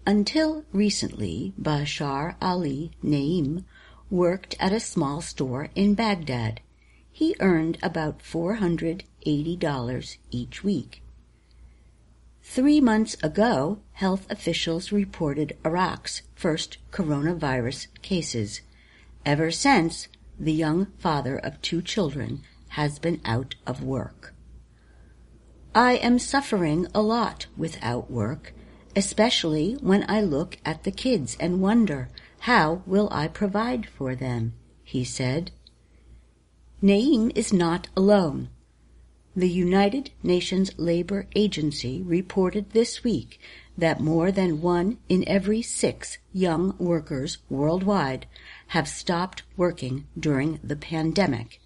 Until recently, Bashar Ali Naim worked at a small store in Baghdad. He earned about $480 each week. 3 months ago, health officials reported Iraq's first coronavirus cases. Ever since, the young father of 2 children has been out of work. I am suffering a lot without work, especially when I look at the kids and wonder, how will I provide for them, he said. Naim is not alone. The United Nations Labor Agency reported this week that more than 1 in every 6 young workers worldwide have stopped working during the pandemic.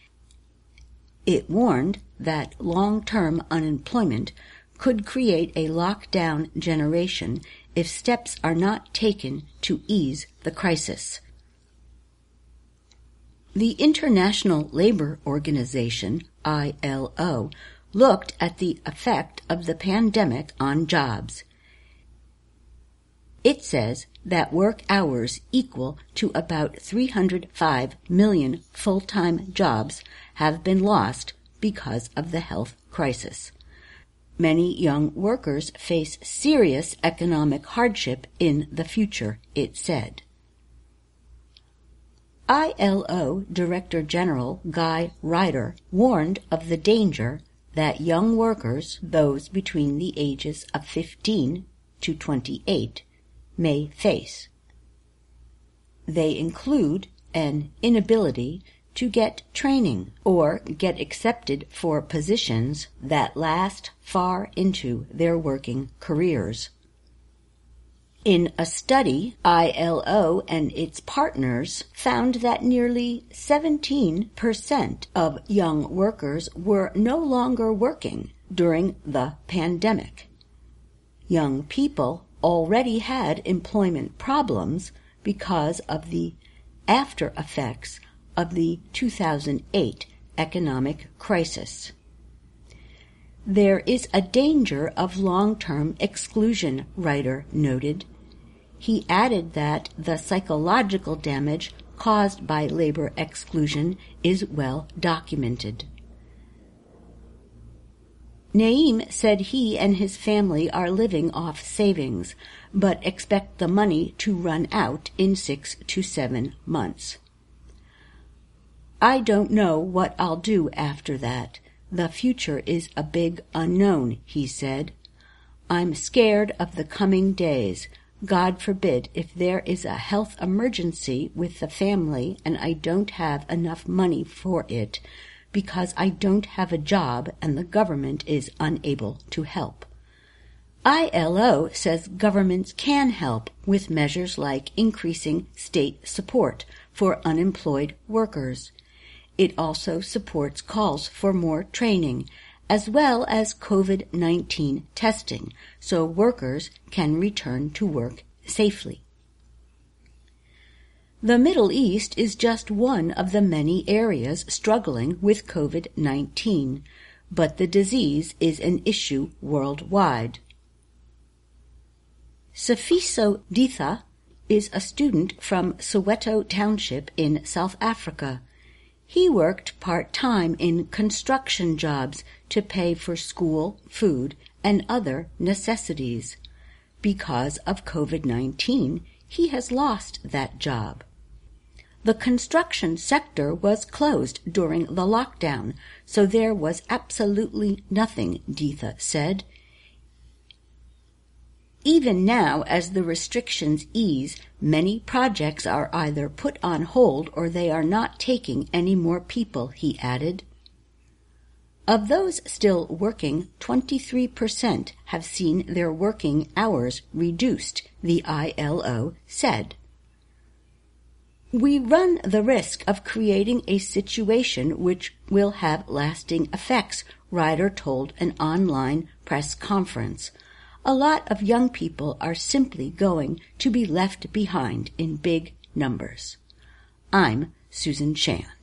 It warned that long-term unemployment could create a lockdown generation if steps are not taken to ease the crisis. The International Labor Organization, ILO, looked at the effect of the pandemic on jobs. It says that work hours equal to about 305 million full-time jobs have been lost because of the health crisis. Many young workers face serious economic hardship in the future, it said. ILO Director General Guy Ryder warned of the danger that young workers, those between the ages of 15 to 28, may face. They include an inability to get training or get accepted for positions that last far into their working careers. In a study, ILO and its partners found that nearly 17% of young workers were no longer working during the pandemic. Young people already had employment problems because of the after effects of the 2008 economic crisis. There is a danger of long-term exclusion, Ryder noted. He added that the psychological damage caused by labor exclusion is well documented. Naim said he and his family are living off savings, but expect the money to run out in 6 to 7 months. I don't know what I'll do after that. The future is a big unknown, he said. I'm scared of the coming days. God forbid if there is a health emergency with the family and I don't have enough money for it because I don't have a job and the government is unable to help. ILO says governments can help with measures like increasing state support for unemployed workers. It also supports calls for more training, as well as COVID-19 testing, so workers can return to work safely. The Middle East is just one of the many areas struggling with COVID-19, but the disease is an issue worldwide. Sifiso Ditha is a student from Soweto Township in South Africa. He worked part-time in construction jobs to pay for school, food, and other necessities. Because of COVID-19, he has lost that job. The construction sector was closed during the lockdown, so there was absolutely nothing, Ditha said. Even now, as the restrictions ease, many projects are either put on hold or they are not taking any more people, he added. Of those still working, 23% have seen their working hours reduced, the ILO said. We run the risk of creating a situation which will have lasting effects, Ryder told an online press conference. A lot of young people are simply going to be left behind in big numbers. I'm Susan Chan.